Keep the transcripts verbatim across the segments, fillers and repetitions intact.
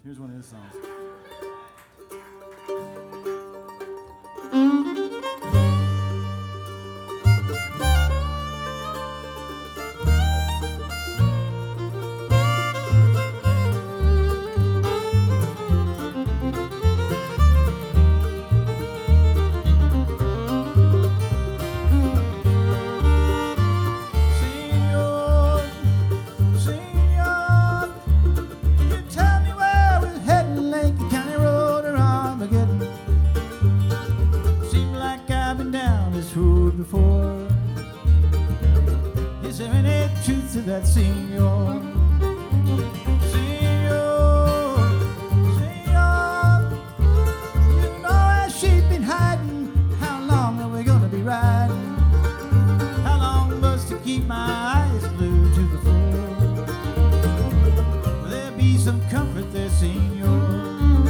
Here's one of his songs. That senor, senor, senor, you know as she's been hiding, how long are we gonna be riding? How long must to keep my eyes glued to the floor? Will there be some comfort there, senor?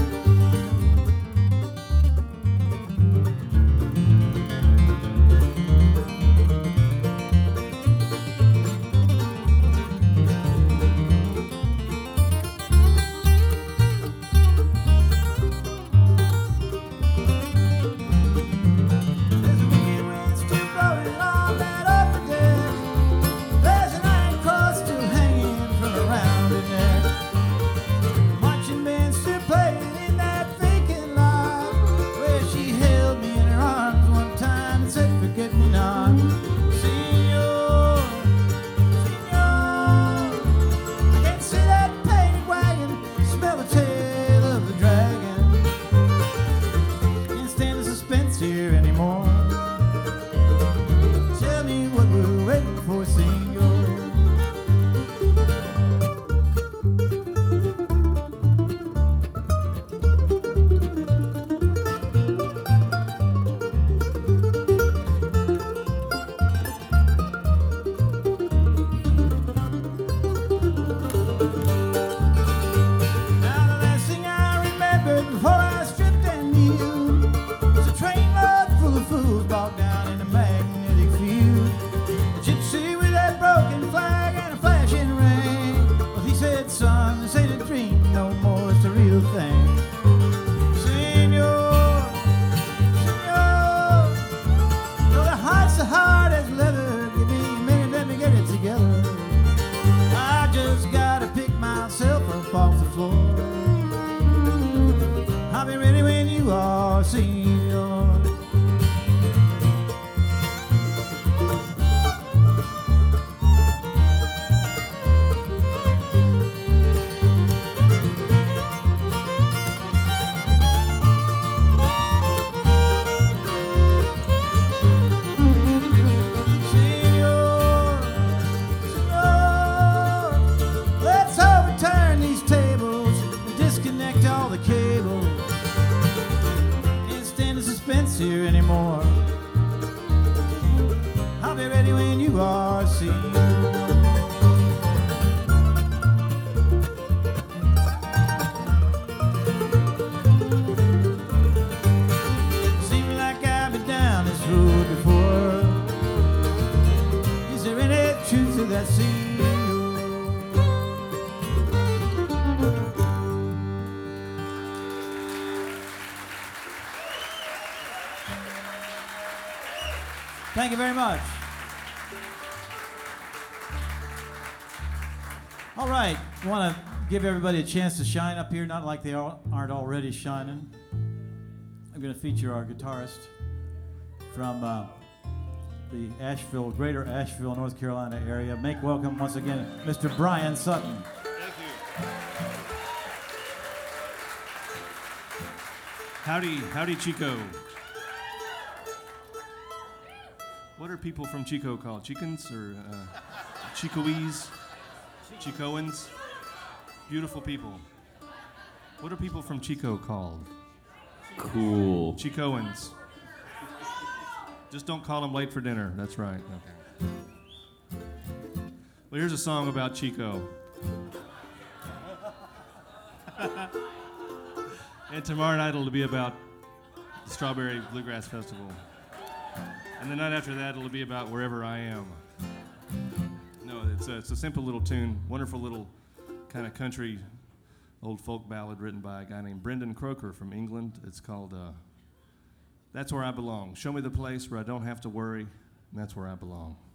Here anymore. I'll be ready when you are, see. Seems like I've been down this road before. Is there any truth to that scene? Thank you very much. All right, I want to give everybody a chance to shine up here, not like they all aren't already shining. I'm going to feature our guitarist from uh, the Asheville, greater Asheville, North Carolina area. Make welcome once again, Mister Brian Sutton. Thank you. Howdy, howdy, Chico. What are people from Chico called? Chicans or uh, Chicoese? Chicoans? Beautiful people. What are people from Chico called? Cool. Chicoans. Just don't call them late for dinner. That's right. Okay. Well, here's a song about Chico. And tomorrow night it'll be about the Strawberry Bluegrass Festival. And the night after that, it'll be about wherever I am. No, it's a, it's a simple little tune, wonderful little kind of country old folk ballad written by a guy named Brendan Croker from England. It's called uh, That's Where I Belong. Show me the place where I don't have to worry, and that's where I belong.